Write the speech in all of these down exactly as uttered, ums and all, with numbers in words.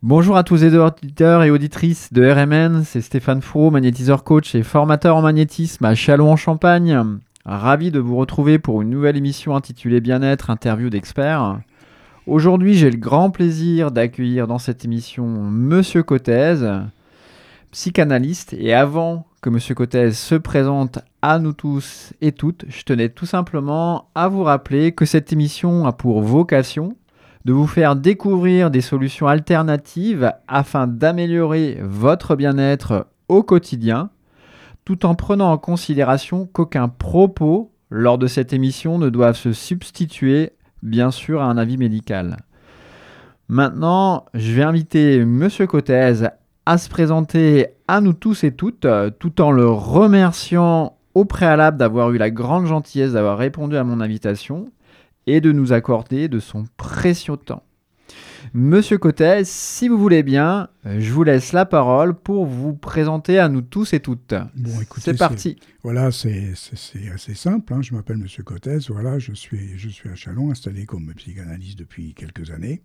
Bonjour à tous les auditeurs et auditrices de R M N, c'est Stéphane Froux, magnétiseur coach et formateur en magnétisme à Châlons-en-Champagne. Ravi de vous retrouver pour une nouvelle émission intitulée Bien-être, interview d'experts. Aujourd'hui, j'ai le grand plaisir d'accueillir dans cette émission Monsieur Cottez, psychanalyste. Et avant que Monsieur Cottez se présente à nous tous et toutes, je tenais tout simplement à vous rappeler que cette émission a pour vocation de vous faire découvrir des solutions alternatives afin d'améliorer votre bien-être au quotidien, tout en prenant en considération qu'aucun propos lors de cette émission ne doit se substituer, bien sûr, à un avis médical. Maintenant, je vais inviter Monsieur Cottez à se présenter à nous tous et toutes, tout en le remerciant au préalable d'avoir eu la grande gentillesse d'avoir répondu à mon invitation et de nous accorder de son précieux temps. Monsieur Cottez, si vous voulez bien, je vous laisse la parole pour vous présenter à nous tous et toutes. Bon, écoutez, c'est parti. C'est, voilà, c'est, c'est, c'est assez simple. Hein. Je m'appelle Monsieur Cottez. Voilà, je suis, je suis à Châlons, installé comme psychanalyste depuis quelques années.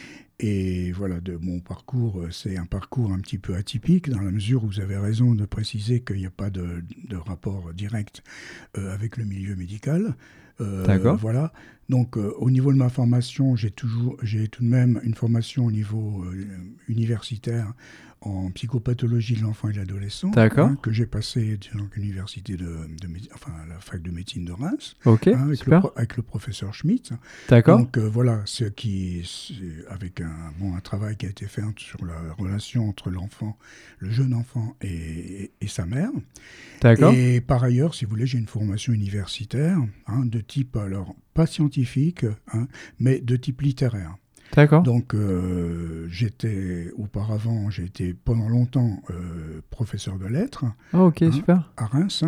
Et voilà, de mon parcours, c'est un parcours un petit peu atypique, dans la mesure où vous avez raison de préciser qu'il n'y a pas de, de rapport direct euh, avec le milieu médical. Euh, D'accord. Voilà. Donc, euh, au niveau de ma formation, j'ai toujours, j'ai tout de même une formation au niveau euh, universitaire en psychopathologie de l'enfant et de l'adolescent, D'accord. Hein, que j'ai passé dans l'université de, de, enfin, la fac de médecine de Reims, Ok, hein, avec, super. le, avec le professeur Schmitt. D'accord. Donc euh, voilà, ce qui, avec un, bon, un travail qui a été fait sur la relation entre l'enfant, le jeune enfant et, et, et sa mère. D'accord. Et par ailleurs, si vous voulez, j'ai une formation universitaire, hein, de type, alors pas scientifique, hein, mais de type littéraire. D'accord. Donc, euh, j'étais, auparavant, j'ai été pendant longtemps euh, professeur de lettres, Oh, ok, hein, super. à Reims.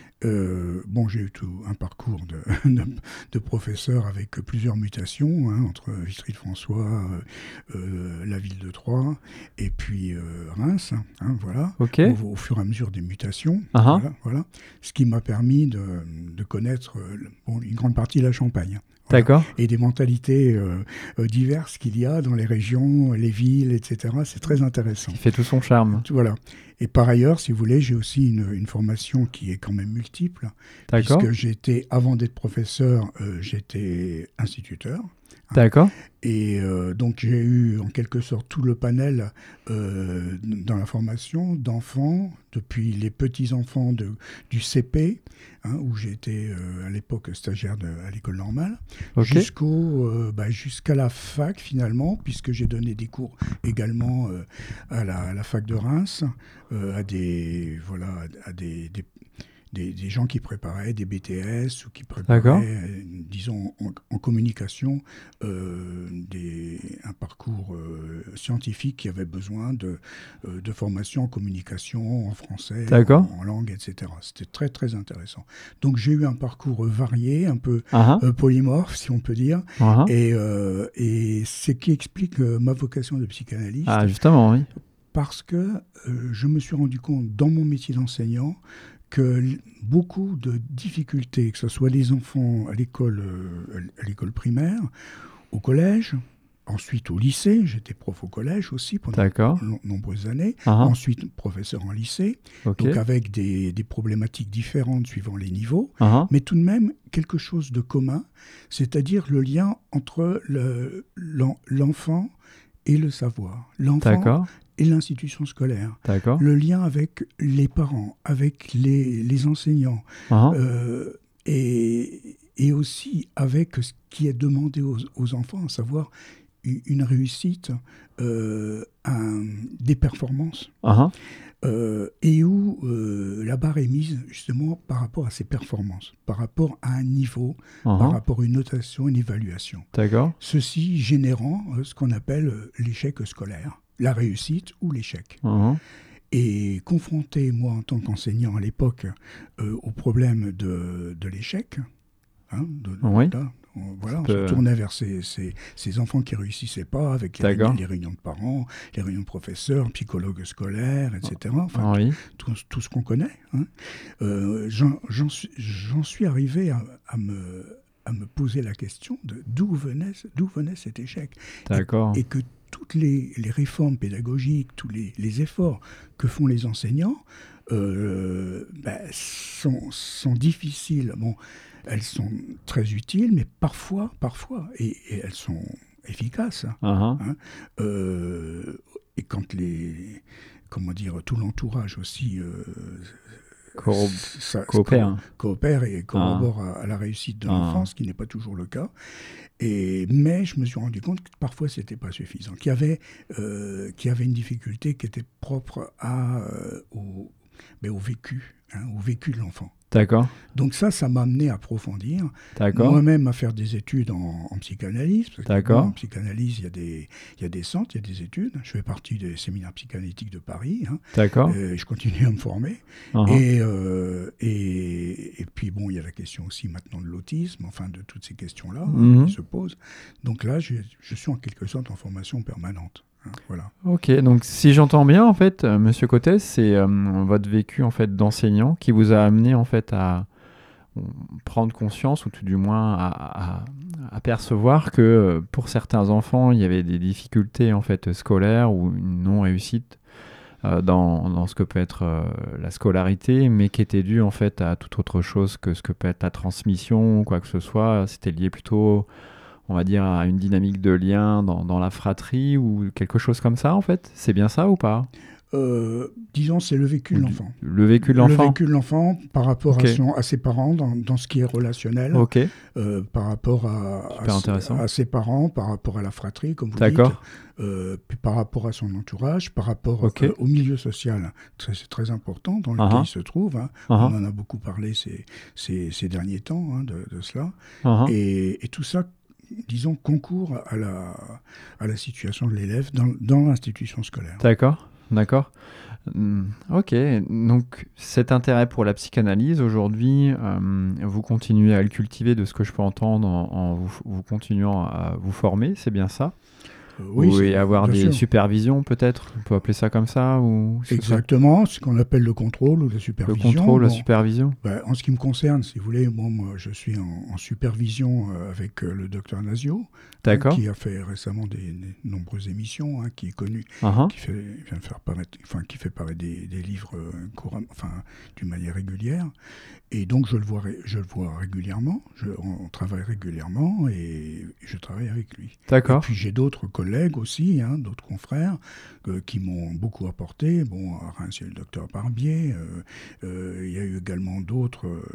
Euh, bon, j'ai eu tout un parcours de, de, de professeur avec plusieurs mutations, hein, entre Vitry-de-François, euh, euh, la ville de Troyes, et puis euh, Reims, hein, voilà, Ok. au, au fur et à mesure des mutations, Uh-huh. voilà, voilà, ce qui m'a permis de, de connaître euh, bon, une grande partie de la Champagne. Voilà. D'accord. Et des mentalités euh, euh, diverses qu'il y a dans les régions, les villes, et cetera. C'est très intéressant. Qui fait tout son charme. Voilà. Et par ailleurs, si vous voulez, j'ai aussi une, une formation qui est quand même multiple. D'accord. Puisque j'étais, avant d'être professeur, euh, j'étais instituteur. D'accord. Et euh, donc j'ai eu en quelque sorte tout le panel euh, dans la formation d'enfants, depuis les petits-enfants de, du C P, hein, où j'étais euh, à l'époque stagiaire de, à l'école normale, Ok. jusqu'au, euh, bah, jusqu'à la fac finalement, puisque j'ai donné des cours également euh, à, la, à la fac de Reims, euh, à des, voilà, à des, des Des, des gens qui préparaient des B T S ou qui préparaient, euh, disons, en, en communication, euh, des, un parcours euh, scientifique qui avait besoin de, euh, de formation en communication, en français, en, en langue, et cetera. C'était très, très intéressant. Donc, j'ai eu un parcours varié, un peu uh-huh. euh, polymorphe, si on peut dire, uh-huh. et, euh, et ce qui explique euh, ma vocation de psychanalyste. Ah, justement, oui. Parce que euh, je me suis rendu compte, dans mon métier d'enseignant, que beaucoup de difficultés, que ce soit les enfants à l'école, euh, à l'école primaire, au collège, ensuite au lycée, j'étais prof au collège aussi pendant de nombreuses années, uh-huh. ensuite professeur en lycée, okay. donc avec des, des problématiques différentes suivant les niveaux, uh-huh. mais tout de même quelque chose de commun, c'est-à-dire le lien entre le, l'en, l'enfant et le savoir. L'enfant D'accord. et l'institution scolaire. D'accord. Le lien avec les parents, avec les, les enseignants, uh-huh. euh, et, et aussi avec ce qui est demandé aux, aux enfants, à savoir une réussite, euh, un, des performances, uh-huh. euh, et où euh, la barre est mise justement par rapport à ces performances, par rapport à un niveau, uh-huh. par rapport à une notation, une évaluation. D'accord. Ceci générant euh, ce qu'on appelle euh, l'échec scolaire. La réussite ou l'échec. Uh-huh. Et confronté, moi, en tant qu'enseignant à l'époque, euh, au problème de, de l'échec, hein, de, oui. là, on, voilà, on se tournait vers ces, ces, ces enfants qui ne réussissaient pas, avec les réunions, les réunions de parents, les réunions de professeurs, psychologues scolaires, et cetera. Enfin, oui. tout, tout, tout ce qu'on connaît. Hein. Euh, j'en, j'en, suis, j'en suis arrivé à, à me... à me poser la question de d'où venait, d'où venait cet échec. D'accord. Et, et que toutes les, les réformes pédagogiques, tous les, les efforts que font les enseignants euh, ben, sont, sont difficiles. Bon, elles sont très utiles, mais parfois, parfois, et, et elles sont efficaces. Uh-huh. Hein, euh, et quand les, comment dire, tout l'entourage aussi euh, Corro- ça, coopère. co- coopère et corrobore ah. à, à la réussite de ah. l'enfant, ce qui n'est pas toujours le cas. Et, mais je me suis rendu compte que parfois ce n'était pas suffisant, qu'il y avait, euh, qu'il y avait une difficulté qui était propre à, euh, au, mais au vécu, hein, au vécu de l'enfant. D'accord. Donc ça, ça m'a amené à approfondir. D'accord. Moi-même à faire des études en, en psychanalyse. Parce que D'accord. bon, en psychanalyse, il y a des, il y a des centres, il y a des études. Je fais partie des séminaires psychanalytiques de Paris. Hein. D'accord. Euh, je continue à me former. Uh-huh. Et, euh, et, et puis bon, il y a la question aussi maintenant de l'autisme, enfin de toutes ces questions-là mm-hmm. hein, qui se posent. Donc là, je, je suis en quelque sorte en formation permanente. Hein, voilà. Ok, donc si j'entends bien, en fait, euh, Monsieur Cottès, c'est euh, votre vécu en fait d'enseignant qui vous a amené en fait à euh, prendre conscience, ou tout du moins à, à, à percevoir que euh, pour certains enfants, il y avait des difficultés en fait scolaires ou une non-réussite euh, dans, dans ce que peut être euh, la scolarité, mais qui était due en fait à toute autre chose que ce que peut être la transmission ou quoi que ce soit. C'était lié plutôt, on va dire, à une dynamique de lien dans, dans la fratrie ou quelque chose comme ça, en fait. C'est bien ça ou pas ? euh, Disons, c'est le vécu de l'enfant. Le vécu de l'enfant. Le vécu de l'enfant par rapport okay. à, son, à ses parents dans, dans ce qui est relationnel. Ok. Euh, par rapport à, à, à ses parents, par rapport à la fratrie, comme vous D'accord. dites. Euh, puis par rapport à son entourage, par rapport okay. euh, au milieu social. C'est, c'est très important dans lequel uh-huh. il se trouve. Hein. Uh-huh. On en a beaucoup parlé ces, ces, ces derniers temps hein, de, de cela. Uh-huh. Et, et tout ça, disons, concourt à la, à la situation de l'élève dans, dans l'institution scolaire. D'accord, d'accord. Mmh, ok, donc cet intérêt pour la psychanalyse, aujourd'hui, euh, vous continuez à le cultiver de ce que je peux entendre en, en vous, vous continuant à vous former, c'est bien ça ? Euh, oui, ou et avoir des sûr. supervisions peut-être, on peut appeler ça comme ça ou... Exactement, ce qu'on appelle le contrôle ou la supervision. Le contrôle, bon, la supervision. Bah, en ce qui me concerne, si vous voulez, bon, moi je suis en, en supervision euh, avec euh, le docteur Nasio, hein, qui a fait récemment des, des nombreuses émissions, hein, qui est connu, uh-huh. qui, fait, vient de faire paraître, enfin, qui fait paraître des, des livres euh, courant, enfin, d'une manière régulière. Et donc je le vois, je le vois régulièrement, je, on, on travaille régulièrement et je travaille avec lui. D'accord. Et puis j'ai d'autres collègues aussi, hein, d'autres confrères euh, qui m'ont beaucoup apporté. Bon, à Reims, il y a le docteur Barbier, euh, euh, il y a eu également d'autres... Euh,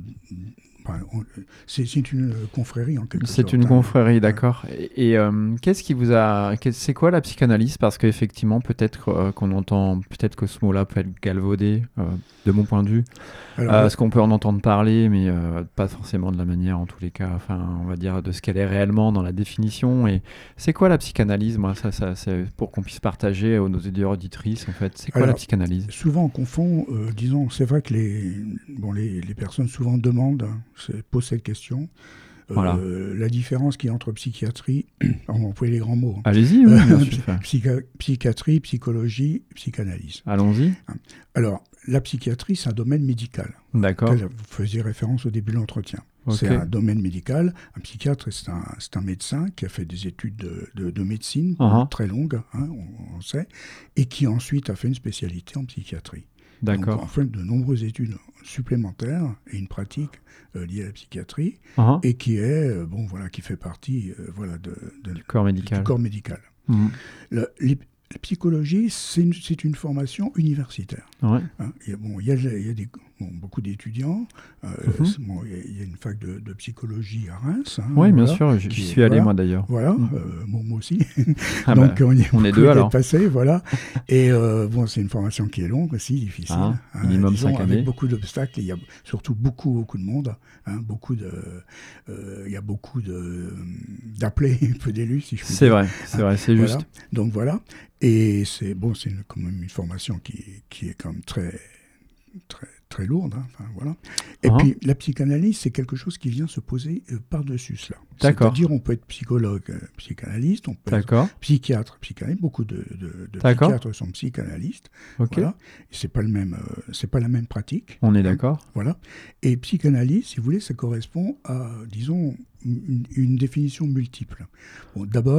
enfin, on, c'est, c'est une confrérie en quelque c'est sorte. C'est une hein. confrérie, d'accord. Et, et euh, qu'est-ce qui vous a... C'est quoi la psychanalyse ? Parce qu'effectivement, peut-être euh, qu'on entend... Peut-être que ce mot-là peut être galvaudé, euh, de mon point de vue. Alors, euh, ce qu'on peut en entendre parler, mais euh, pas forcément de la manière, en tous les cas, enfin, on va dire de ce qu'elle est réellement dans la définition. Et c'est quoi la psychanalyse ? Moi, ça, ça, c'est pour qu'on puisse partager aux nos auditeurs auditrices, en fait. C'est quoi Alors, la psychanalyse ? Souvent, on confond, euh, disons, c'est vrai que les, bon, les, les personnes souvent demandent, posent cette question. Euh, voilà. La différence qu'il y a entre psychiatrie, on va employer les grands mots. Allez-y, oui, bien sûr. Psychi- psychiatrie, psychologie, psychanalyse. Allons-y. Alors, la psychiatrie, c'est un domaine médical. D'accord. Vous faisiez référence au début de l'entretien. Okay. C'est un domaine médical. Un psychiatre, c'est un, c'est un médecin qui a fait des études de, de, de médecine uh-huh. très longues, hein, on, on sait, et qui ensuite a fait une spécialité en psychiatrie. D'accord. Donc, en fait, de nombreuses études supplémentaires et une pratique euh, liée à la psychiatrie, uh-huh. et qui est, euh, bon, voilà, qui fait partie, euh, voilà, de, de, du corps médical. Du corps médical. Mmh. Le, les, la psychologie, c'est une, c'est une formation universitaire. Ouais. Hein, il y a, bon, il y a, il y a des, bon, beaucoup d'étudiants. Euh, mm-hmm. bon, il, y a, il y a une fac de, de psychologie à Reims. Hein, oui, voilà, bien sûr, j'y suis allé voilà, moi d'ailleurs. Voilà, mm. euh, bon, moi aussi. Ah Donc bah, on, y on est deux alors. Passé, voilà. Et euh, bon, c'est une formation qui est longue aussi, difficile. Ah, hein, minimum disons, cinq années. Avec beaucoup d'obstacles. Il y a surtout beaucoup, beaucoup de monde. Hein, beaucoup de, euh, il y a beaucoup de, d'appelés, peu d'élus, si je puis c'est dire. Vrai, c'est vrai, c'est voilà. juste. Donc voilà. Et c'est bon, c'est une, quand même une formation qui, qui est quand même très, très, très lourde. Hein, enfin, voilà. Et uh-huh. puis la psychanalyse, c'est quelque chose qui vient se poser euh, par-dessus cela. D'accord. C'est-à-dire, on peut être psychologue, euh, psychanalyste, on peut D'accord. être psychiatre, psychanalyste. Beaucoup de, de, de psychiatres sont psychanalystes. Okay. Voilà. C'est pas le même, euh, c'est pas la même pratique. On est d'accord. Hein, voilà. Et psychanalyse, si vous voulez, ça correspond à, disons, une, une définition multiple. Bon, d'abord.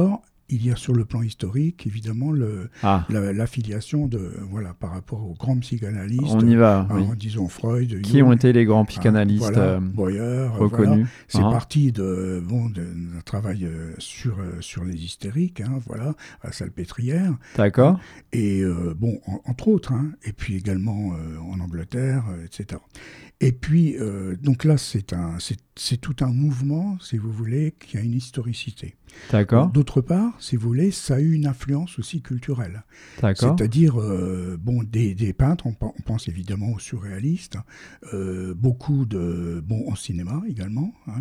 il y a sur le plan historique, évidemment, le, Ah, la- l'affiliation de, voilà, par rapport aux grands psychanalystes, on y va, hein, oui. disons Freud, Qui Jung, ont été les grands hein, psychanalystes voilà, euh, Breuer, euh, voilà. reconnus? C'est Ah, parti de, bon, de- d'un travail euh, sur, euh, sur les hystériques, hein, voilà, à Salpêtrière, d'accord, et euh, bon, en- entre autres, hein, et puis également euh, en Angleterre, euh, et cetera. Et puis, euh, donc là, c'est un, c'est, c'est tout un mouvement, si vous voulez, qui a une historicité. d'accord, D'autre part, si vous voulez, ça a eu une influence aussi culturelle. d'accord, C'est-à-dire, euh, bon, des, des peintres, on, pe- on pense évidemment aux surréalistes, euh, beaucoup de, bon, en cinéma également, hein,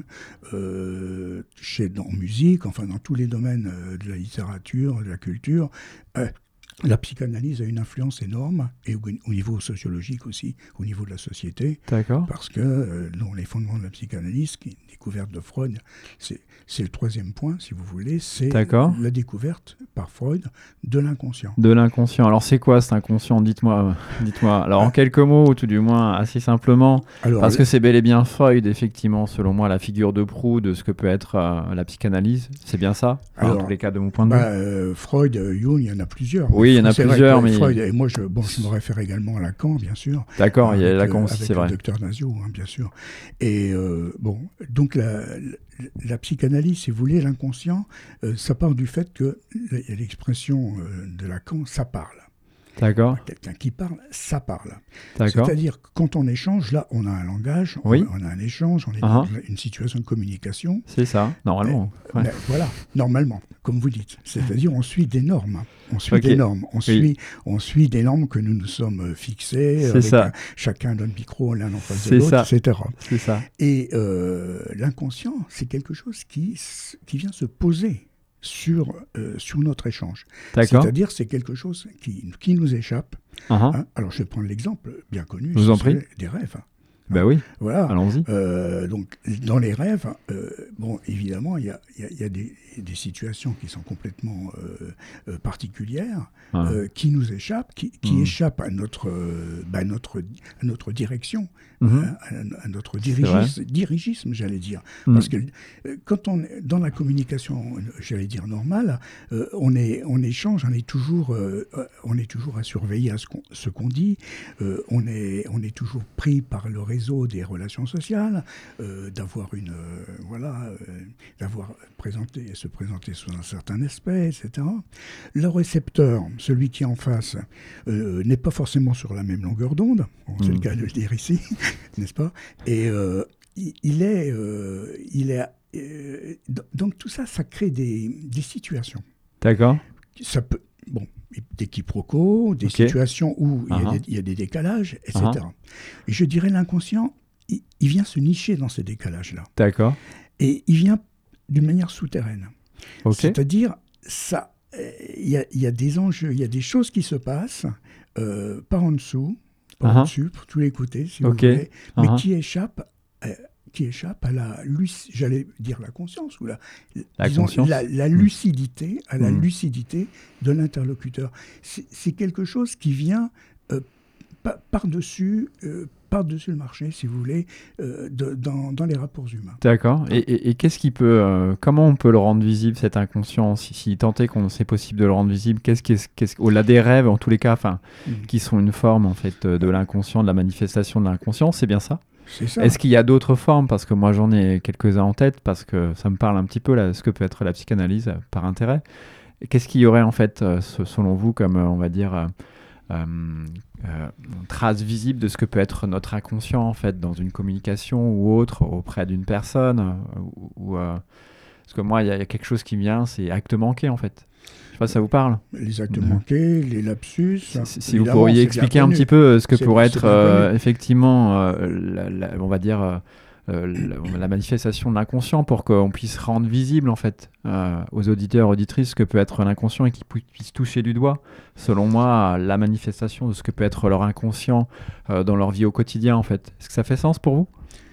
euh, chez, en musique, enfin dans tous les domaines euh, de la littérature, de la culture. euh, la psychanalyse a une influence énorme, et au, au niveau sociologique aussi, au niveau de la société, d'accord. parce que euh, dans les fondements de la psychanalyse, qui est une découverte de Freud, c'est, c'est le troisième point, si vous voulez, c'est D'accord. la découverte par Freud de l'inconscient. De l'inconscient. Alors c'est quoi cet inconscient? Dites-moi, euh, dites-moi. Alors en Ah. quelques mots, ou tout du moins assez simplement, Alors, parce que c'est bel et bien Freud, effectivement, selon moi, la figure de proue de ce que peut être euh, la psychanalyse. C'est bien ça? Enfin, Alors, en tous les cas, de mon point de bah, vue. euh, Freud, euh, Jung, il y en a plusieurs. Oui, il y en a C'est vrai plusieurs, que mais- Freud, et moi, je, bon, je me réfère également à Lacan, bien sûr. D'accord, il y a avec, Lacan euh, aussi, avec c'est le vrai. docteur Nasio, hein, bien sûr. Et euh, bon, donc la, la, la psychanalyse, si vous voulez, l'inconscient, euh, ça part du fait que il y a l'expression euh, de Lacan, ça parle. D'accord, Quelqu'un qui parle, ça parle. d'accord. C'est-à-dire que quand on échange, là, on a un langage, on, Oui. on a un échange, on est Uh-huh. dans une situation de communication. C'est ça, normalement. Ouais. Ben, voilà, normalement, comme vous dites. C'est-à-dire, on suit des normes. On suit Ok. des normes. On, Oui. suit, on suit des normes que nous nous sommes euh, fixées. C'est avec ça. un- chacun donne micro l'un en face C'est de l'autre, ça. et cetera. C'est ça. Et euh, l'inconscient, c'est quelque chose qui, s- qui vient se poser sur, euh, sur notre échange. D'accord. C'est-à-dire, c'est quelque chose qui, qui nous échappe. Uh-huh. Hein. Alors, je vais prendre l'exemple bien connu. Je vous en c'est prie. celui des rêves. Bah oui, Voilà. allons-y. Euh, donc, dans les rêves, euh, bon, évidemment, il y a, il y a- il y a des, des situations qui sont complètement euh, euh, particulières, Ah. euh, qui nous échappent, qui, qui Mm. échappent à notre, euh, bah, notre, à notre direction, Mhm. hein, à, à notre C'est dirigisme, dirigisme, j'allais dire. Mm. Parce que euh, quand on est dans la communication, euh, j'allais dire normale, euh, on, est, on échange, on est toujours, euh, euh, on est toujours à surveiller à ce qu'on, ce qu'on dit, euh, on, est, on est toujours pris par le réseau des relations sociales, euh, d'avoir une, euh, voilà, euh, d'avoir présenté, se présenter sous un certain aspect, et cetera. Le récepteur, celui qui est en face, euh, n'est pas forcément sur la même longueur d'onde, bon, c'est Mm. le cas de le dire ici, n'est-ce pas? Et euh, il, il est, euh, il est, euh, d- donc tout ça, ça crée des, des situations. D'accord. Ça peut, bon, des quiproquos, des Ok. situations où il y, a Uh-huh. des, il y a des décalages, et cetera. Et je dirais l'inconscient, il, il vient se nicher dans ces décalages-là. D'accord. Et il vient d'une manière souterraine. Ok. C'est-à-dire, ça, euh, il y, a- il y a des enjeux, il y a des choses qui se passent euh, par en dessous, par Uh-huh. en dessus, pour tout l'écouter, si Ok. vous voulez, mais Uh-huh. qui échappent, euh, qui échappent à la, luc- j'allais dire la conscience ou la, La disons, conscience. la, la lucidité, à la Mm. lucidité de l'interlocuteur. C'est c'est quelque chose qui vient euh, pa- par-dessus, euh, par-dessus le marché, si vous voulez, euh, de- dans, dans les rapports humains. D'accord. Et, et- et qu'est-ce qui peut, euh, comment on peut le rendre visible, cet inconscient, si, si tant est qu'on c'est possible de le rendre visible, qu'est-ce qui est- qu'est-ce- au-delà des rêves, en tous les cas, enfin, Mm. qui sont une forme en fait euh, de l'inconscient, de la manifestation de l'inconscient, c'est bien ça? C'est ça. Est-ce qu'il y a d'autres formes? Parce que moi j'en ai quelques-uns en tête, parce que ça me parle un petit peu là, ce que peut être la psychanalyse euh, par intérêt. Et qu'est-ce qu'il y aurait en fait, euh, ce- selon vous, comme euh, on va dire euh, euh, euh, une trace visible de ce que peut être notre inconscient en fait dans une communication ou autre auprès d'une personne euh, ou, ou, euh, parce que moi il y, a- il y a quelque chose qui me vient, c'est acte manqué en fait. Je sais pas si ça vous parle. Les actes Mm. manqués, les lapsus. Si, si vous évidemment, pourriez c'est bien expliquer un connu. petit peu euh, ce que C'est- pourrait c'est être bien euh, connu. effectivement, euh, la, la- on va dire, euh, euh, la, la manifestation de l'inconscient pour qu'on puisse rendre visible en fait euh, aux auditeurs, auditrices ce que peut être l'inconscient et qu'ils pu- puissent toucher du doigt, selon moi, la manifestation de ce que peut être leur inconscient euh, dans leur vie au quotidien en fait. Est-ce que ça fait sens pour vous?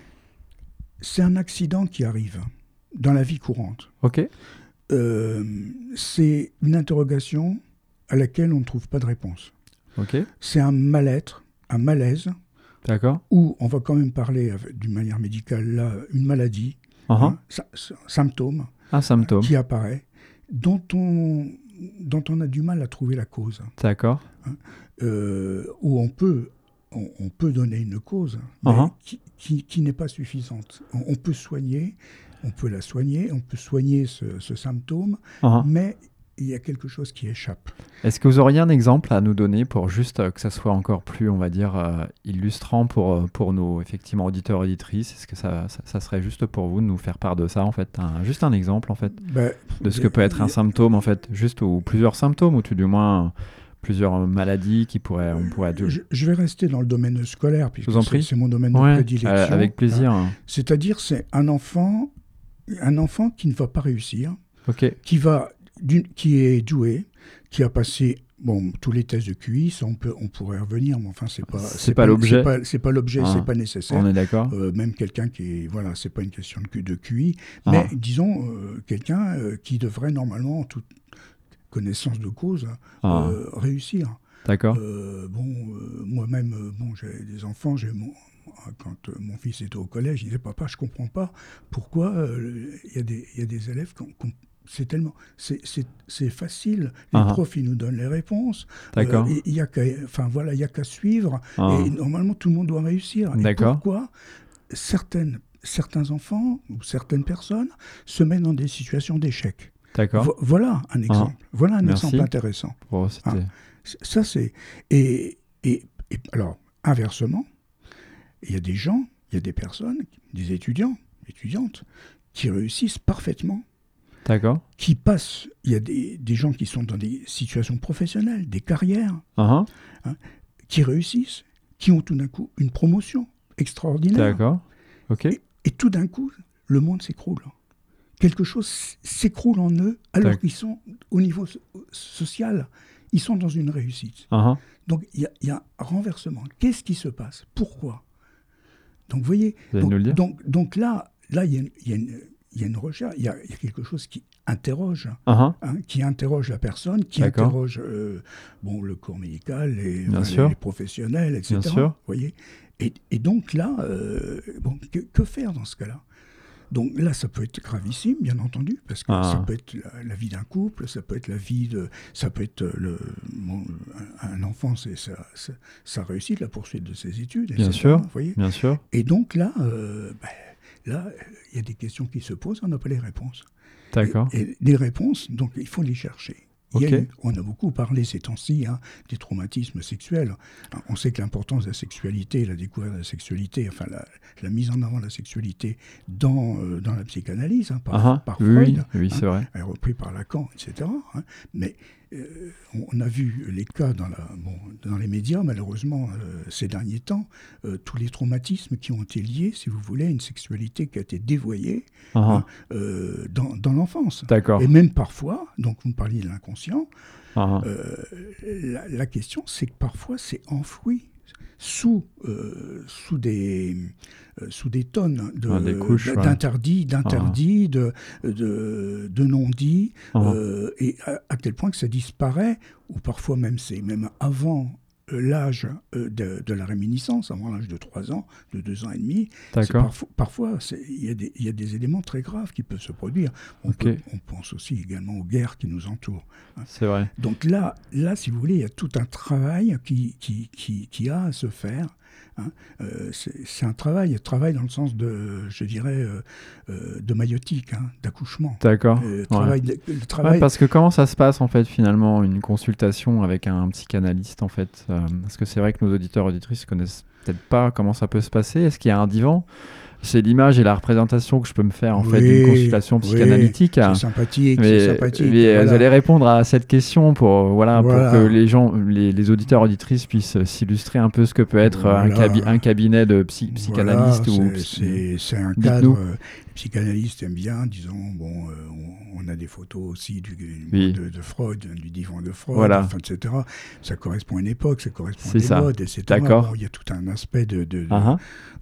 C'est un accident qui arrive dans la vie courante. Ok. Euh, c'est une interrogation à laquelle on ne trouve pas de réponse. Ok. C'est un mal-être, un malaise, D'accord. où on va quand même parler avec- d'une manière médicale, là, une maladie, Uh-huh. hein, sy- sy- symptôme Un symptôme. qui apparaît. dont on, dont on a du mal à trouver la cause. D'accord. Hein, euh, où on peut, on, on peut donner une cause, mais Uh-huh. qui, qui, qui n'est pas suffisante. On, on peut soigner, on peut la soigner, on peut soigner ce, ce symptôme, Uh-huh. mais il y a quelque chose qui échappe. Est-ce que vous auriez un exemple à nous donner pour juste euh, que ça soit encore plus, on va dire, euh, illustrant pour, euh, pour nos effectivement auditeurs auditrices? Est-ce que ça, ça, ça serait juste pour vous de nous faire part de ça en fait, un, juste un exemple en fait Ben, de ce que peut être un symptôme en fait, juste ou plusieurs symptômes ou tout du moins euh, plusieurs maladies qui pourraient, on pourrait. je, je vais rester dans le domaine scolaire puisque vous en c'est, prie. c'est mon domaine Ouais, de prédilection. euh, avec plaisir. Hein. C'est-à-dire, c'est un enfant, un enfant qui ne va pas réussir, Ok. qui va, d'une- qui est doué, qui a passé bon, tous les tests de Q I, ça on, peut, on pourrait revenir, mais enfin, c'est pas, C'est pas l'objet. C'est pas, c'est pas l'objet, Ah, c'est pas nécessaire. On est d'accord. Euh, même quelqu'un qui est. Voilà, c'est pas une question de, Q- de Q I, Ah. mais disons, euh, quelqu'un euh, qui devrait normalement, en toute connaissance de cause, Ah. euh, réussir. D'accord. Euh, bon, euh, moi-même, euh, bon, j'ai des enfants, j'ai mon. Quand euh, mon fils était au collège, il disait papa, je comprends pas pourquoi euh, il y a des il y a des élèves qu'on, qu'on c'est tellement, c'est, c'est, c'est facile. Les Ah. profs, ils nous donnent les réponses. D'accord. Euh, il y a qu'à, enfin voilà, il y a qu'à suivre. Ah. Et normalement, tout le monde doit réussir. D'accord. Et pourquoi certaines, certains enfants ou certaines personnes se mettent dans des situations d'échec. D'accord. Vo- voilà un exemple. Ah. Voilà un Merci. exemple intéressant. Bon, c'était... Ah. Ça c'est et, et, et alors inversement, il y a des gens, il y a des personnes, des étudiants, étudiantes, qui réussissent parfaitement. D'accord. Qui passent, il y a des, des gens qui sont dans des situations professionnelles, des carrières, Uh-huh. hein, qui réussissent, qui ont tout d'un coup une promotion extraordinaire. D'accord. Ok. Et, et tout d'un coup, le monde s'écroule. Quelque chose s- s'écroule en eux, alors D'accord. qu'ils sont au niveau so- social, ils sont dans une réussite. Uh-huh. Donc il y, a- il y a un renversement. Qu'est-ce qui se passe? Pourquoi? Donc vous voyez, Vous allez donc, nous le dire donc, donc là, là il y a une, il y a une, il y a une recherche, il y a, il y a quelque chose qui interroge, Uh-huh. hein, qui interroge la personne, qui D'accord. interroge euh, bon, le corps médical, les, Bien enfin, sûr. les, les professionnels, et cetera. Bien sûr. Vous voyez, et, et donc là, euh, bon, que, que faire dans ce cas-là? Donc là, ça peut être gravissime, bien entendu, parce que Ah. ça peut être la, la vie d'un couple, ça peut être la vie de, ça peut être le, bon, un, un enfant, c'est sa, sa, sa réussite, la poursuite de ses études, Bien et cetera. sûr. Vous voyez. Bien sûr. Et donc là, euh, ben, là, il y a des questions qui se posent, on n'a pas les réponses. D'accord. Et, et les réponses, donc il faut les chercher. Il y a Ok. eu- on a beaucoup parlé ces temps-ci hein, des traumatismes sexuels. On sait que l'importance de la sexualité, la découverte de la sexualité, enfin la, la mise en avant de la sexualité dans, euh, dans la psychanalyse, hein, par, Uh-huh. par Oui, Freud, oui, oui, hein, c'est vrai. est repris par Lacan, et cetera. hein. Mais euh, on, on a vu les cas dans, la, bon, dans les médias, malheureusement, euh, ces derniers temps, euh, tous les traumatismes qui ont été liés, si vous voulez, à une sexualité qui a été dévoyée Uh-huh. hein, euh, dans, dans l'enfance. D'accord. Et même parfois, donc vous me parliez de l'inconscient, Uh-huh. euh, la, la question c'est que parfois c'est enfoui sous, euh, sous, des, euh, sous des tonnes de, Ah, des couches, ouais. d'interdits, d'interdits, de, de, de non-dits, Uh-huh. euh, et à, à tel point que ça disparaît, ou parfois même c'est même avant euh, l'âge euh, de, de la réminiscence, avant l'âge de trois ans, de deux ans et demi. C'est D'accord. parfois, parfois c'est- il y, a des- il y a des éléments très graves qui peuvent se produire. On, Ok. peut- on pense aussi également aux guerres qui nous entourent. C'est vrai. Donc là, là, si vous voulez, il y a tout un travail qui, qui, qui, qui a à se faire. hein. Euh, c'est, c'est un travail, un travail dans le sens de, je dirais, euh, euh, de maïotique, hein, d'accouchement. D'accord. Euh, Ouais. travail de- le Ouais, travail, parce que comment ça se passe en fait finalement une consultation avec un psychanalyste en fait euh, parce que c'est vrai que nos auditeurs auditrices connaissent peut-être pas comment ça peut se passer. Est-ce qu'il y a un divan? C'est l'image et la représentation que je peux me faire en fait Oui, d'une consultation oui, psychanalytique. c'est sympathique, Mais, c'est sympathique. mais voilà. vous allez répondre à cette question pour voilà, Voilà. pour que les gens, les, les auditeurs auditrices puissent s'illustrer un peu ce que peut être un, Voilà. cabi- un cabinet de psy- psychanalyste Voilà, ou c'est, psy- c'est, c'est un Dites-nous. cadre. euh, les psychanalystes aiment bien, disons, bon, euh, on, on a des photos aussi du, Oui. de, de Freud, du divan de Freud, Voilà. enfin, et cetera. Ça correspond à une époque, ça correspond C'est à des ça. modes, et cetera. D'accord. Bon, il y a tout un aspect de, de, de, Ah,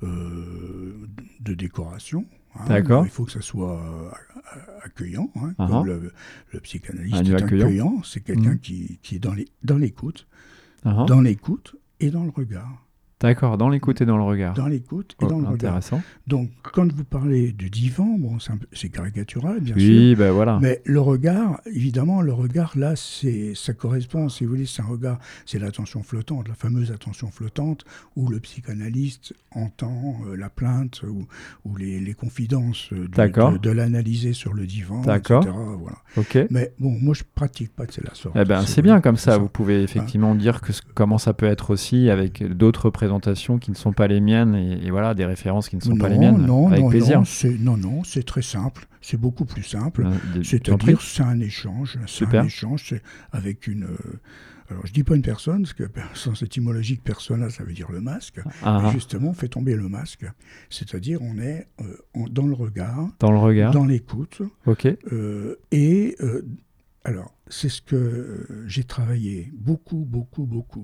euh, de décoration. hein. D'accord. Il faut que ça soit euh, accueillant, hein, Ah, comme le, le psychanalyste Un lieu est accueillant. accueillant. C'est quelqu'un Mhm. qui, qui est dans, les, dans l'écoute, ah, dans l'écoute et dans le regard. D'accord, dans l'écoute et dans le regard. Dans l'écoute et Oh, dans le regard. intéressant. Donc, quand vous parlez du divan, bon, c'est, un peu- c'est caricatural, bien Oui, sûr, ben voilà. mais le regard, évidemment, le regard, là, c'est, ça correspond, si vous voulez, c'est un regard, c'est l'attention flottante, la fameuse attention flottante, où le psychanalyste entend euh, la plainte ou, ou les, les confidences euh, du- D'accord. de, de l'analyser sur le divan, D'accord. et cetera. Voilà. Ok. Eh Mais bon, moi, je pratique pas de la sorte. ben, si c'est vous bien voulez, comme c'est ça. Vous pouvez effectivement dire que ce- comment ça peut être aussi avec d'autres présentations qui ne sont pas les miennes et, et voilà, des références qui ne sont non, pas les miennes. non, avec non, plaisir. non, c'est, non, non, c'est très simple. C'est beaucoup plus simple. Euh, de- je t'en C'est-à-dire, prie. c'est un échange. C'est Super. un échange c'est avec une. euh, alors, je dis pas une personne, parce que sens étymologique, persona, ça veut dire le masque. Ah, Mais ah. justement, on fait tomber le masque. C'est-à-dire, on est euh, en- dans le regard, Dans le regard. dans l'écoute. Ok. euh, et, euh, alors, c'est ce que euh, j'ai travaillé beaucoup, beaucoup, beaucoup.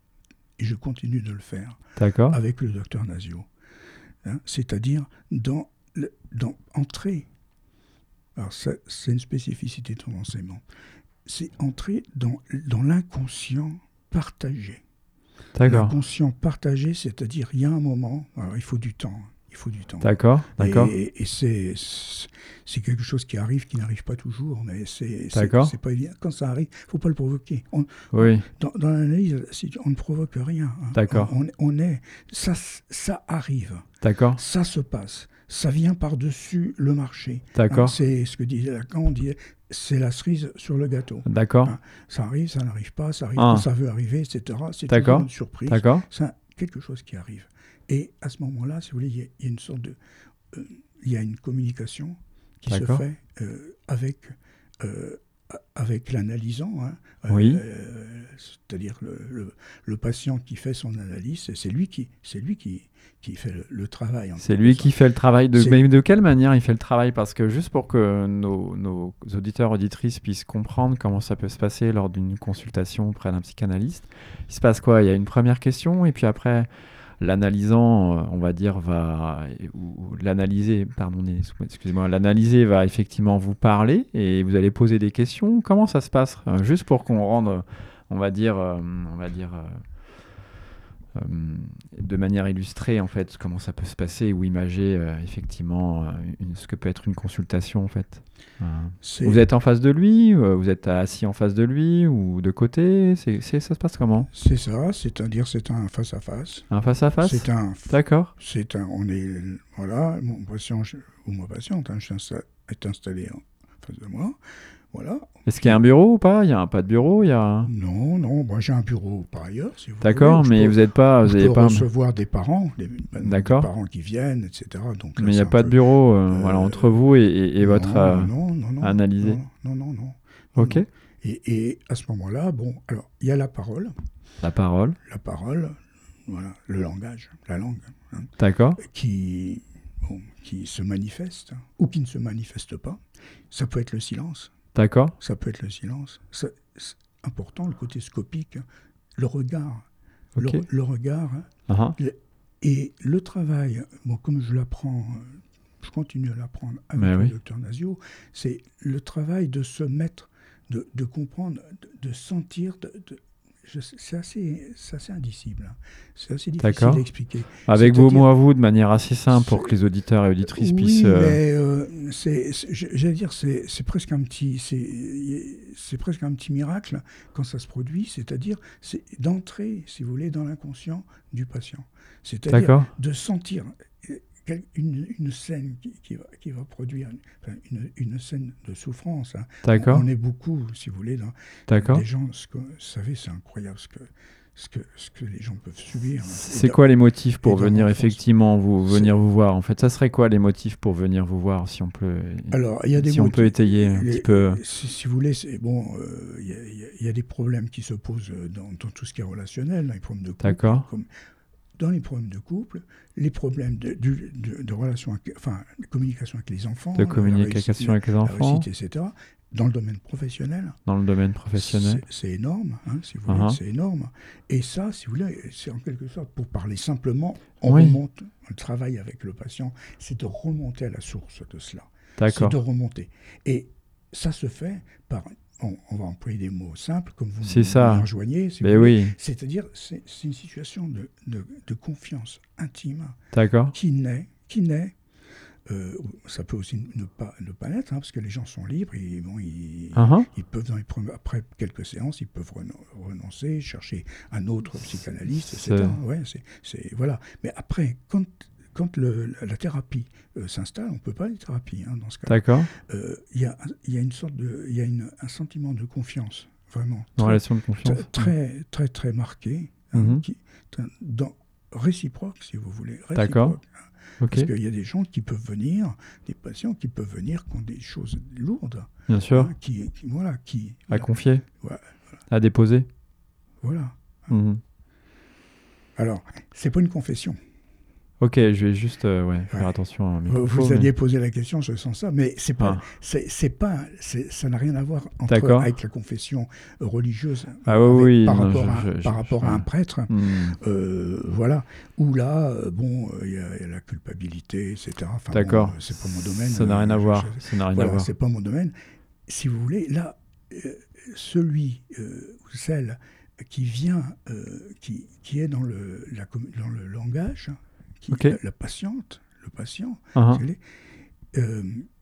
Et je continue de le faire D'accord. avec le docteur Nasio. Hein, c'est-à-dire, dans, le, dans entrer. Alors, ça, c'est une spécificité de ton enseignement. C'est entrer dans, dans l'inconscient partagé. D'accord. L'inconscient partagé, c'est-à-dire, il y a un moment, alors il faut du temps, il faut du temps. D'accord. D'accord. Et, et c'est, c'est quelque chose qui arrive, qui n'arrive pas toujours, mais c'est, c'est, D'accord. c'est pas évident. Quand ça arrive, il ne faut pas le provoquer. On, Oui. dans, dans l'analyse, si on ne provoque rien. Hein. D'accord. On, on est, ça, ça arrive, D'accord. ça se passe, ça vient par-dessus le marché. D'accord. Hein, c'est ce que disait Lacan, on disait, c'est la cerise sur le gâteau. D'accord. Hein, ça arrive, ça n'arrive pas, ça arrive Ah. quand ça veut arriver, et cetera. C'est D'accord. toujours une surprise. D'accord. C'est quelque chose qui arrive. Et à ce moment-là, si vous voulez, il y, a- il y a une sorte de, euh, il y a une communication qui se D'accord. fait euh, avec euh, avec l'analysant, hein, Oui. euh, c'est-à-dire le, le, le patient qui fait son analyse, c'est lui qui, c'est lui qui, qui fait le, le travail. en C'est quelque lui sorte. qui fait le travail. De... C'est- Mais de quelle manière il fait le travail? Parce que juste pour que nos, nos auditeurs, auditrices puissent comprendre comment ça peut se passer lors d'une consultation auprès d'un psychanalyste, il se passe quoi? Il y a une première question et puis après, l'analysant, euh, on va dire, va... Ou, ou l'analyser, pardon, excusez-moi, l'analyser va effectivement vous parler et vous allez poser des questions. Comment ça se passe? Euh, Juste pour qu'on rende, on va dire... euh, on va dire euh, euh, de manière illustrée en fait comment ça peut se passer ou imager euh, effectivement euh, une- ce que peut être une consultation en fait. Euh, C'est- vous êtes en face de lui, euh, vous êtes assis en face de lui ou de côté, c'est, c'est- ça se passe comment? C'est ça, c'est-à-dire c'est un face à face. Un face à face? C'est un, D'accord. c'est un, on est, voilà, mon patient je- ou ma patiente hein, je suis insta- est installé en face de moi, voilà. Est-ce qu'il y a un bureau ou pas? Il y a un pas de bureau, il y a un- Non, non, moi j'ai un bureau par ailleurs, si vous D'accord, voulez, où je mais peux- vous n'êtes pas, où vous je avez peux pas, un- recevoir des parents, des, ben, D'accord. des parents qui viennent, et cetera. Donc là, mais il n'y c'est a un pas de peu- bureau, euh, euh, voilà, entre vous et, et- et non, votre euh, non, non, non, analysé. non, non, non, non, non, Ok. non. Et, et à ce moment-là, bon, alors il y a la parole, La parole. la parole, voilà, le langage, la langue, hein, D'accord. qui, bon, qui se manifeste hein, ou qui ne se manifeste pas. Ça peut être le silence. D'accord. Ça peut être le silence. Ça- C'est important, le côté scopique, le regard. Le, Ok. re- le regard hein, Ah, le- et le travail, bon, comme je l'apprends, euh, je continue à l'apprendre avec Mais le oui. docteur Nasio, c'est le travail de se mettre, de, de comprendre, de, de sentir, de, de- je sais- c'est assez, c'est assez indicible. hein. C'est assez difficile D'accord. d'expliquer. avec vos C'est-à-dire- mots à vous de manière assez simple pour c'est- que les auditeurs et auditrices Oui, puissent. euh, mais euh, c'est, c'est- j'allais dire, c'est, c'est presque un petit, c'est, c'est presque un petit miracle quand ça se produit, c'est-à-dire, c'est d'entrer, si vous voulez, dans l'inconscient du patient. C'est-à-dire D'accord. de sentir euh, quel- une, une scène qui, qui va, qui va produire une, enfin, une, une scène de souffrance. hein. D'accord. On est beaucoup, si vous voulez, dans D'accord. des gens, ce que, vous savez, c'est incroyable ce que, ce que, ce que les gens peuvent subir. hein. C'est Et dans- quoi les motifs pour et dans venir l'enfance. effectivement vous C'est- venir vous voir? En fait, ça serait quoi les motifs pour venir vous voir si on peut Alors, il y a des si on motifs- peut étayer un les- petit peu. Si, si vous voulez, c'est bon. euh, Il y, a- il y a- il y a des problèmes qui se posent dans, dans tout ce qui est relationnel, dans les problèmes de couple. D'accord. Comme dans les problèmes de couple, les problèmes de, du- de, de relation, avec- enfin, de communication avec les enfants, De la communication réussite- avec les la enfants réussite, et cetera. Dans le domaine professionnel, dans le domaine professionnel. c'est c'est énorme, hein, si vous voulez, Uh-huh. c'est énorme. Et ça, si vous voulez, c'est en quelque sorte, pour parler simplement, on Oui. remonte, on travaille avec le patient, c'est de remonter à la source de cela. C'est D'accord. de remonter. Et ça se fait par on, on va employer des mots simples, comme vous C'est ça. me rejoignez. Si Mais vous voulez. oui, C'est-à-dire, c'est, c'est une situation de, de, de confiance intime d'accord. qui naît, qui naît. Euh, ça peut aussi ne pas, ne pas l'être, hein, parce que les gens sont libres, et bon, ils, Uh-huh. ils peuvent, dans les premiers- après quelques séances, ils peuvent reno- renoncer, chercher un autre psychanalyste, et cetera. C'est- Ouais, c'est, c'est, voilà. Mais après, quand, quand le, la thérapie euh, s'installe, on ne peut pas de thérapie hein, dans ce cas-là. D'accord. Euh, Il y, a, il y a une sorte de, il y a une, un sentiment de confiance, vraiment, Une très, relation de confiance. très, très, très, très marqué, hein, Mhm. qui, dans, réciproque, si vous voulez. Réciproque, D'accord. hein. Ok, Parce qu'il y a des gens qui peuvent venir, des patients qui peuvent venir qui ont des choses lourdes, bien sûr. hein, qui, qui- voilà, qui, À voilà, confier, Ouais, à déposer. voilà. Mhm. Alors, c'est pas une confession. Ok, je vais juste euh, ouais, faire Ouais. attention à mes Vous, propos, vous mais- alliez poser la question, je sens ça, mais c'est pas, Ah. c'est, c'est pas, c'est, ça n'a rien à voir entre, D'accord. avec la confession religieuse Ah oui, avec- oui, par, non, rapport, je- à, je- par je- rapport je- à un prêtre. Hmm. Euh, voilà, où là, euh, bon, il y, a la culpabilité, et cetera. Enfin, D'accord. bon, euh, c'est pas mon domaine. Ça n'a rien euh, à je- voir. je- Ça n'a rien à Voilà, voir. c'est pas mon domaine. Si vous voulez, là, euh, celui euh, ou celle qui vient, euh, qui, qui est dans le, la, com- dans le langage, qui, Ok. la, la patiente, le patient, Uh-huh. vous savez, euh,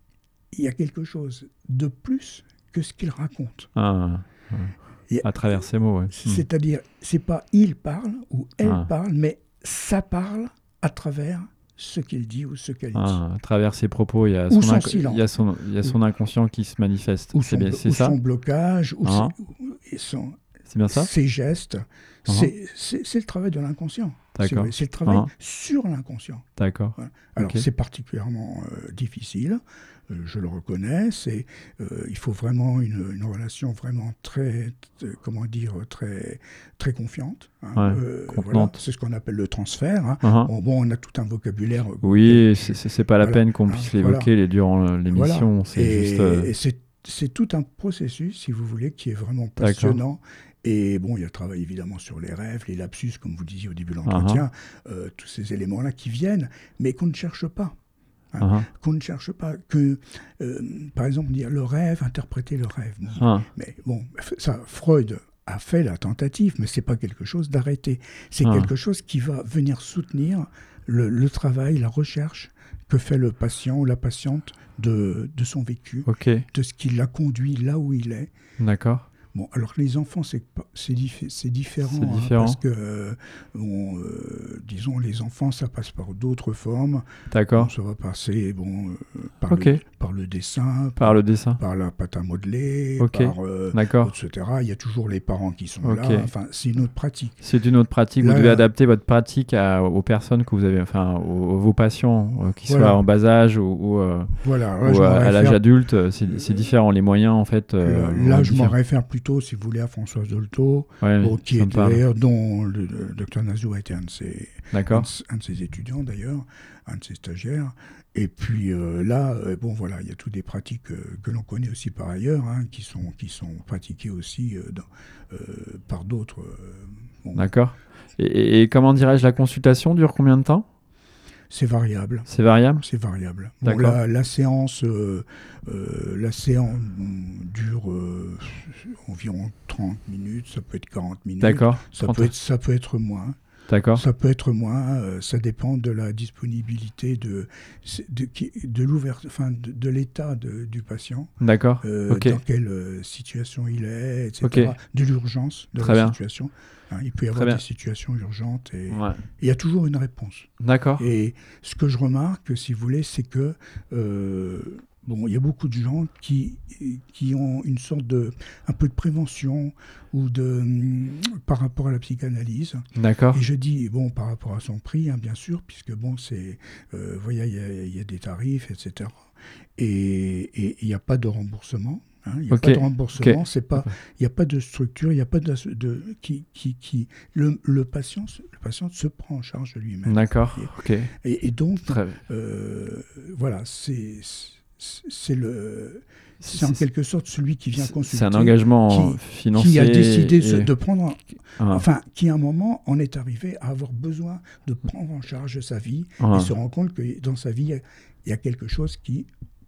il y a quelque chose de plus que ce qu'il raconte. Ah, Il y a- à travers ces mots, ouais. Hmm. C'est-à-dire, c'est pas il parle ou elle Ah. parle, mais ça parle à travers ce qu'il dit ou ce qu'elle dit. Ah, à travers ses propos, il y a Ou son, son inc- silence. il y a son, il y a son inconscient qui se manifeste. Ou C'est son, bien, blo- c'est ou ça. son blocage, ou, Ah. ses, ou- et son- C'est bien ça. ses gestes. Ah. C'est, c'est- c'est le travail de l'inconscient. si vous D'accord. voulez. C'est le travail Ah. sur l'inconscient. D'accord. Voilà. Alors Ok. c'est particulièrement euh, difficile, euh, je le reconnais. C'est, euh, il faut vraiment une, une relation vraiment très, t- comment dire, très, très confiante. hein. Ouais, Euh, contenante. voilà. C'est ce qu'on appelle le transfert. hein. Uh-huh. Bon, bon, on a tout un vocabulaire. euh, Oui, que- c'est- c'est c'est pas la voilà. peine qu'on Hein, puisse voilà. l'évoquer les- durant euh, Voilà. l'émission. C'est Et, juste. euh, et c'est, c'est tout un processus, si vous voulez, qui est vraiment passionnant. Et bon, il y a le travail évidemment sur les rêves, les lapsus, comme vous disiez au début de l'entretien, euh, tous ces éléments-là qui viennent, mais qu'on ne cherche pas. uh-huh. Qu'on ne cherche pas. Que, euh, par exemple, dire le rêve, interpréter le rêve. Bon, Ah. mais bon, ça, Freud a fait la tentative, mais c'est pas quelque chose d'arrêté. C'est Ah. quelque chose qui va venir soutenir le, le travail, la recherche que fait le patient ou la patiente de, de son vécu, Ok. de ce qui l'a conduit là où il est. D'accord. Bon, alors que les enfants, c'est, pas- c'est, diffé- c'est différent. C'est hein, différent. parce que, euh, bon, euh, disons, les enfants, ça passe par d'autres formes. D'accord. Bon, ça va passer bon, euh, par, Ok. le, par le dessin, Par le dessin. par la pâte à modeler, Ok. par, euh, D'accord. et cetera. Il y a toujours les parents qui sont Ok. là. Enfin, c'est une autre pratique. C'est une autre pratique. Vous Là, devez là- adapter votre pratique à- aux personnes que vous avez, enfin, aux, aux- vos patients, euh, qui Voilà. soient en bas âge ou, ou, euh, Voilà. Là, ou je à, m'en à l'âge réfère- adulte. euh, C'est c'est différent. Les moyens, en fait. euh, euh, là, vont je être m'en différents. réfère plutôt, si vous voulez, à Françoise Dolto, Ouais, bon, qui ça est me parle. d'ailleurs, dont le, le docteur Nazou a été un de ses, un D'accord. de, un de ses étudiants d'ailleurs, un de ses stagiaires. Et puis euh, là, euh, bon voilà, il y a toutes des pratiques euh, que l'on connaît aussi par ailleurs, hein, qui sont qui sont pratiquées aussi euh, dans, euh, par d'autres. euh, bon, D'accord. Et, et- et comment dirais-je, la consultation dure combien de temps? c'est variable. C'est variable? C'est variable. Bon, D'accord. la, la séance, euh, euh, la séance mm, dure euh, environ trente minutes, ça peut être quarante minutes. D'accord. Ça trente peut être, ça peut être moins. D'accord. Ça peut être moins, euh, ça dépend de la disponibilité de, de, qui- de l'ouverture, enfin de, de l'état de- du patient, D'accord. euh, Ok. dans quelle euh, situation il est, et cetera. Ok. De l'urgence de Très la bien. situation. Hein, il peut y Très avoir bien. des situations urgentes et Ouais. il y a toujours une réponse. D'accord. Et ce que je remarque, si vous voulez, c'est que euh, bon, il y a beaucoup de gens qui, qui ont une sorte de un peu de prévention ou de hum, par rapport à la psychanalyse. D'accord. Et je dis, bon, par rapport à son prix, hein, bien sûr, puisque, bon, c'est, euh, vous voyez, il y a- il y, a des tarifs, et cetera. Et et il n'y a pas de remboursement. hein, Il n'y a Ok, pas de remboursement, ok. c'est pas, il n'y a pas de structure, il n'y a pas de, de qui, qui, qui le, le patient, le patient se prend en charge de lui-même. D'accord. Ok. Et, et donc, Très. euh, voilà, c'est, c'est c'est le, C'est- c'est en c'est- quelque sorte celui qui vient consulter, C'est un engagement qui- financier. qui a décidé et- se- de prendre Ah, Enfin, qui à un moment en est arrivé à avoir besoin de prendre en charge sa vie ah. et se rend compte que dans sa vie, il y a- il y a quelque chose qui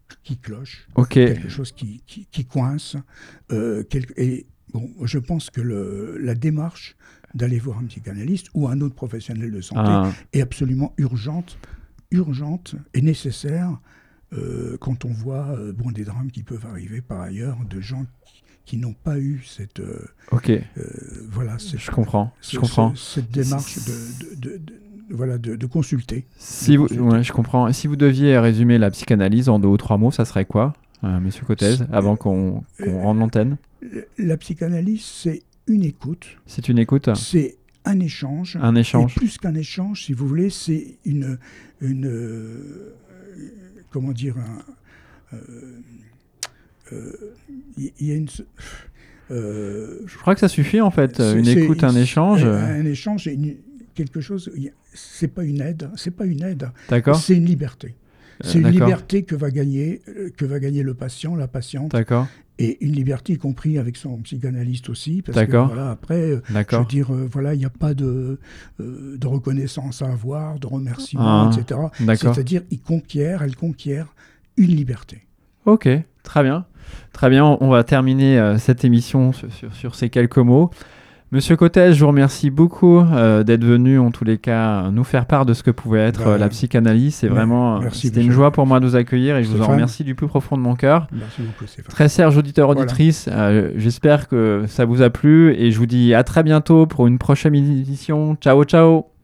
qui cloche, Ok. quelque chose qui, qui, qui coince. Euh, quelque, et bon, je pense que le, la démarche d'aller voir un psychanalyste ou un autre professionnel de santé Ah. est absolument urgente, urgente et nécessaire euh, quand on voit euh, bon, des drames qui peuvent arriver par ailleurs de gens qui, qui n'ont pas eu cette, euh, Ok. euh, voilà, cette, Je comprends. ce- Je comprends. ce- cette démarche de, de, de, de, voilà, de, de consulter. Si de vous, consulter. ouais, je comprends. Si vous deviez résumer la psychanalyse en deux ou trois mots, ça serait quoi, euh, Monsieur Cottez, avant qu'on qu'on Euh, rende l'antenne? La psychanalyse, c'est une écoute, C'est une écoute, c'est un échange. un échange. Et plus qu'un échange, si vous voulez, c'est une, une euh, comment dire, un, euh, euh, il y a une, euh, Je crois que ça suffit en fait. c'est- Une c'est- écoute, un échange. un, un échange, et une- quelque chose. il y a- C'est pas une aide, c'est pas une aide. D'accord. C'est une liberté. Euh, C'est une d'accord. liberté que va gagner, euh, que va gagner le patient, la patiente, D'accord. et une liberté y compris avec son psychanalyste aussi, parce D'accord. que voilà, après, euh, je veux D'accord. dire, euh, voilà, il n'y a pas de, euh, de reconnaissance à avoir, de remerciements, Ah, et cetera. d'accord. C'est-à-dire, il conquiert, elle conquiert une liberté. Ok, très bien. Très bien, on va terminer euh, cette émission sur, sur, sur ces quelques mots. Monsieur Cottez, je vous remercie beaucoup euh, d'être venu, en tous les cas, nous faire part de ce que pouvait être Bah, euh, la psychanalyse. C'est ouais, vraiment, merci, c'était une monsieur. joie pour moi de vous accueillir et je vous en Stéphane. remercie du plus profond de mon cœur. Merci beaucoup, Stéphane. Très chers auditeurs, Voilà. auditrices, euh, j'espère que ça vous a plu et je vous dis à très bientôt pour une prochaine édition. Ciao, ciao!